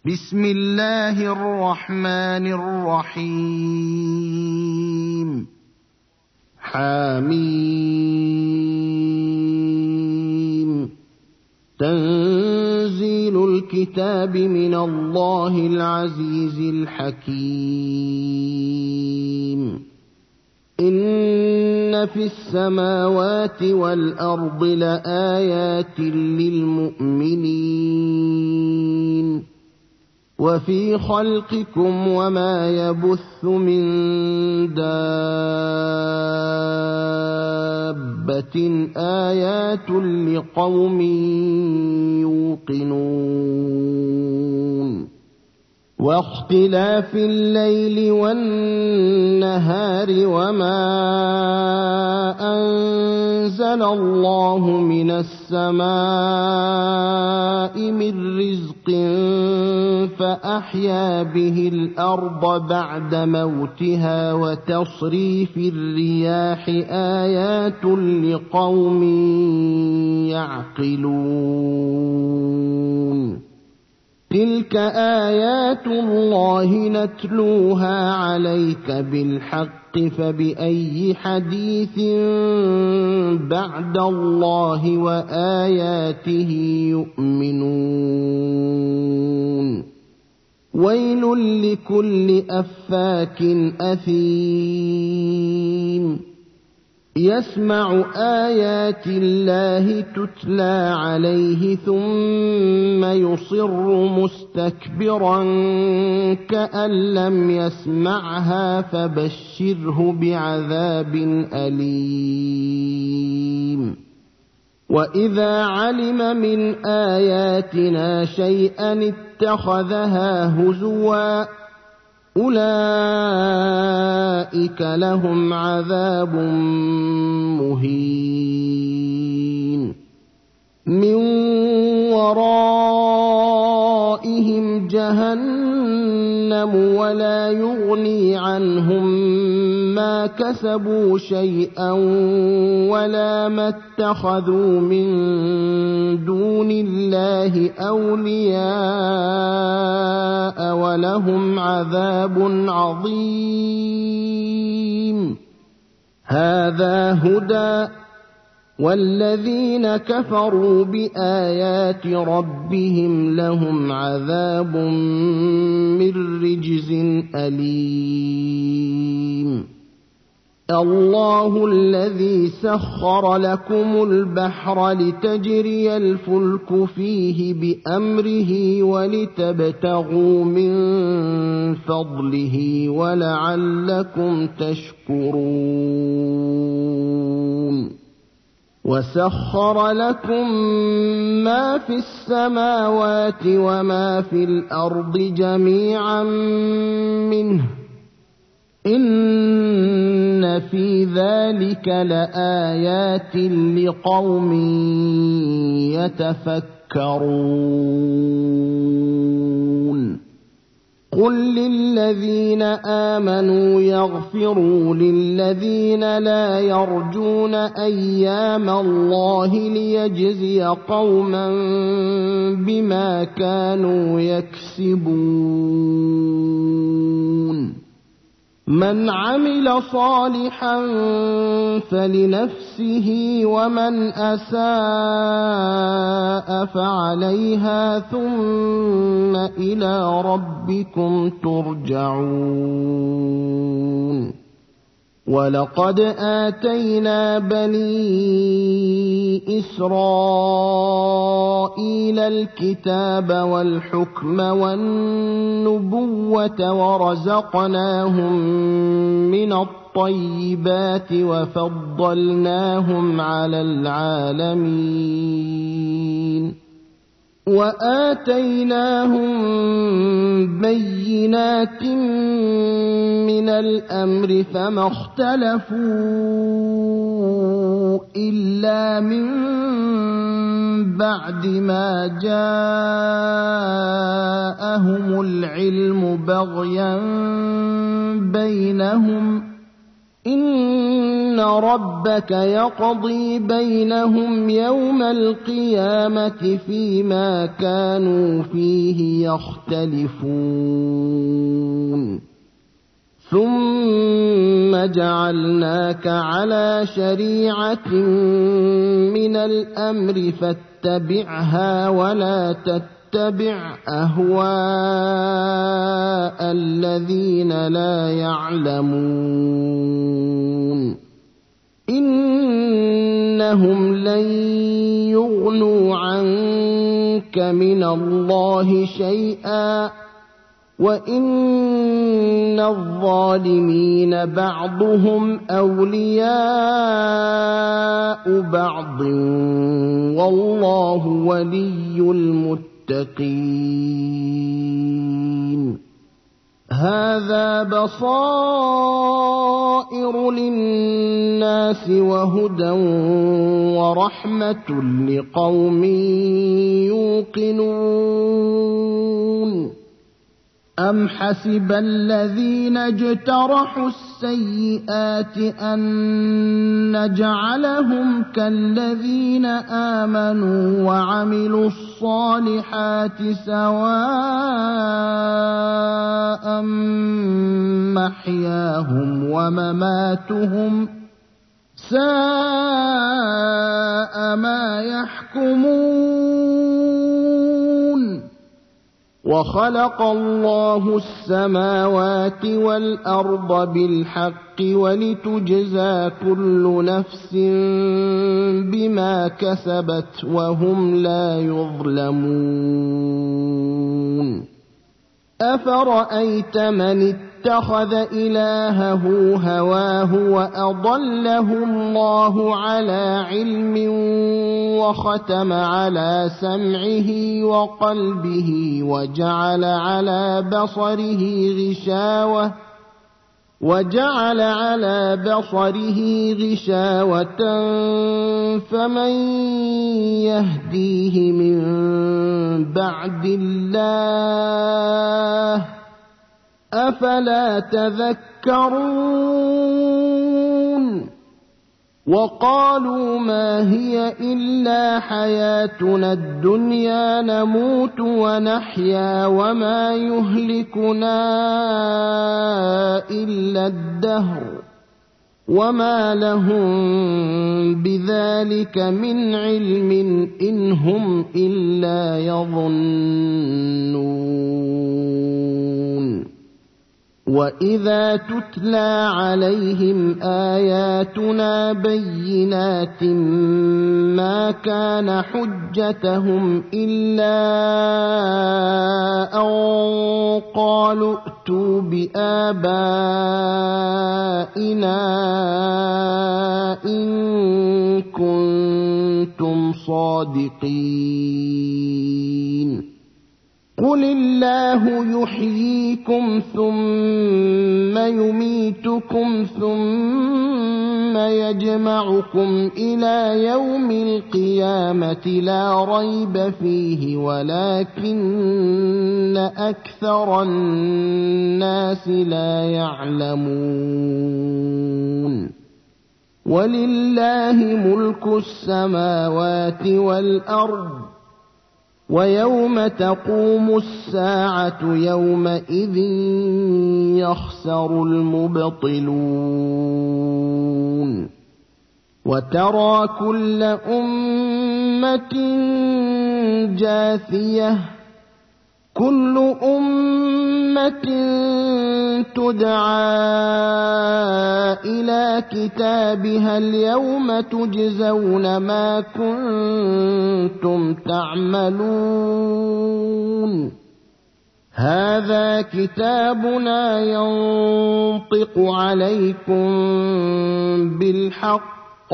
بسم الله الرحمن الرحيم حميم تنزيل الكتاب من الله العزيز الحكيم إن في السماوات والأرض لآيات للمؤمنين وفي خلقكم وما يبث من دابة آيات لقوم يوقنون واختلاف الليل والنهار وما أنزل الله من السماء من رزق فأحيا به الأرض بعد موتها وتصريف الرياح آيات لقوم يعقلون تلك آيات الله نتلوها عليك بالحق فبأي حديث بعد الله وآياته يؤمنون ويل لكل أفاك أثيم يسمع آيات الله تتلى عليه ثم يصر مستكبرا كأن لم يسمعها فبشره بعذاب أليم وإذا علم من آياتنا شيئا اتخذها هزوا أولئك لهم عذاب مهين من ورائهم جهنم ولا يغني عنهم ما كسبوا شيئا ولا ما اتخذوا من دون الله أولياء ولهم عذاب عظيم هذا هدى والذين كفروا بآيات ربهم لهم عذاب من رجز أليم الله الذي سخر لكم البحر لتجري الفلك فيه بأمره ولتبتغوا من فضله ولعلكم تشكرون وسخر لكم ما في السماوات وما في الأرض جميعا منه إن في ذلك لآيات لقوم يتفكرون قل للذين آمنوا يغفروا للذين لا يرجون أيام الله ليجزي قوما بما كانوا يكسبون من عمل صالحا فلنفسه ومن أساء فعليها ثم إلى ربكم ترجعون ولقد آتينا بني إسرائيل الكتاب والحكم والنبوة ورزقناهم من الطيبات وفضلناهم على العالمين وآتيناهم بينات من الأمر فما اختلفوا إلا من بعد ما جاءهم العلم بغيا بينهم إن ربك يقضي بينهم يوم القيامة فيما كانوا فيه يختلفون ثم جعلناك على شريعة من الأمر فاتبعها ولا تتبع أهواء الذين لا يعلمون إنهم لن يغنوا عنك من الله شيئا وإن الظالمين بعضهم أولياء بعض والله ولي المتقين هذا بصائر للناس وهدى ورحمة لقوم يوقنون أم حسب الذين اجترحوا السيئات أن نجعلهم كالذين آمنوا وعملوا الصالحات سواء محياهم ومماتهم ساء ما يحكمون وخلق الله السماوات والأرض بالحق ولتجزى كل نفس بما كسبت وهم لا يظلمون أفرأيت من اتخذ إلهه هواه وأضله الله على علم وختم على سمعه وقلبه وجعل على بصره غشاوة فمن يهديه من بعد الله أفلا تذكرون وقالوا ما هي إلا حياتنا الدنيا نموت ونحيا وما يهلكنا إلا الدهر وما لهم بذلك من علم إن هم إلا يظنون وإذا تتلى عليهم آياتنا بينات ما كان حجتهم إلا أن قالوا ائتوا بآبائنا إن كنتم صادقين قل الله يحييكم ثم يميتكم ثم يجمعكم إلى يوم القيامة لا ريب فيه ولكن أكثر الناس لا يعلمون ولله ملك السماوات والأرض ويوم تقوم الساعة يومئذ يخسر المبطلون وترى كل أمة جاثية كل أمة تدعى إلى كتابها اليوم تجزون ما كنتم تعملون هذا كتابنا ينطق عليكم بالحق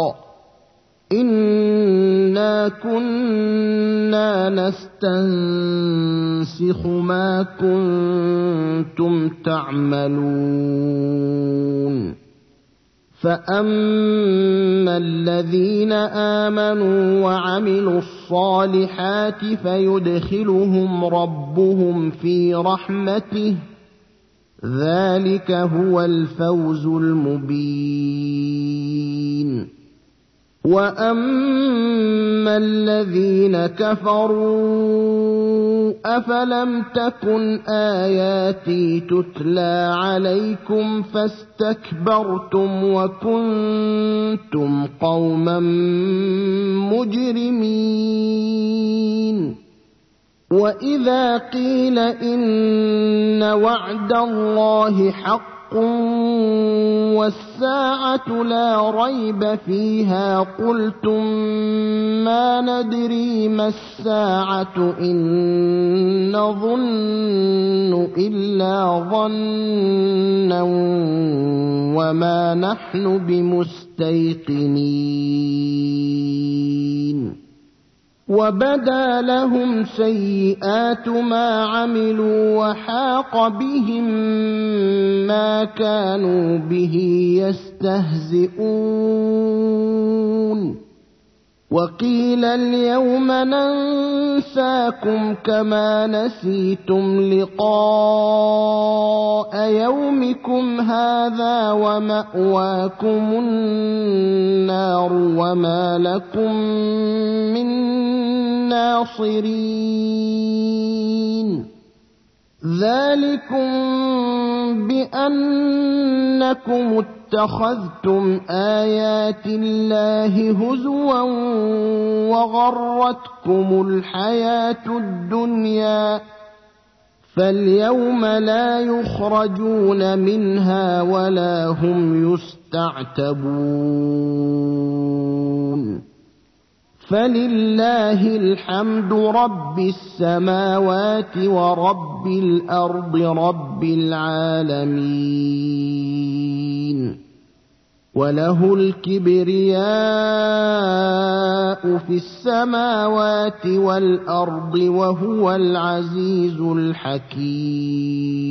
إنا كنا نستنسخ ما كنتم تعملون فأما الذين آمنوا وعملوا الصالحات فيدخلهم ربهم في رحمته ذلك هو الفوز المبين. وأما الذين كفروا أفلم تكن آياتي تتلى عليكم فاستكبرتم وكنتم قوما مجرمين. وإذا قيل إن وعد الله حق والساعة لا ريب فيها قلتم ما ندري ما الساعة إن نظن إلا ظنا وما نحن بمستيقنين. وبدا لهم سيئات ما عملوا وحاق بهم ما كانوا به يستهزئون. وقيل اليوم ننساكم كما نسيتم لقاء يومكم هذا ومأواكم النار وما لكم من ناصرين. ذلكم بأنكم اتخذتم آيات الله هزوا وغرتكم الحياة الدنيا فاليوم لا يخرجون منها ولا هم يستعتبون. فلله الحمد رب السماوات ورب الأرض رب العالمين. وله الكبرياء في السماوات والأرض وهو العزيز الحكيم.